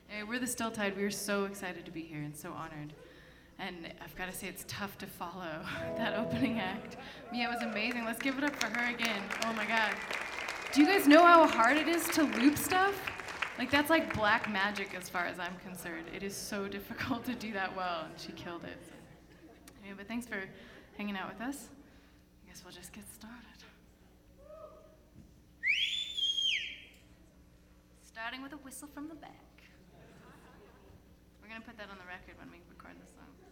We're the Still Tide. We're so excited to be here and so honored. And I've got to say, it's tough to follow that opening act. Mia was amazing. Let's give it up for her again. Oh my God. Do you guys know how hard it is to loop stuff? Like, that's like black magic as far as I'm concerned. It is so difficult to do that well, and she killed it. So. Anyway, but thanks for hanging out with us. I guess we'll just get started. Starting with a whistle from the back. We're going to put that on the record when we record this song.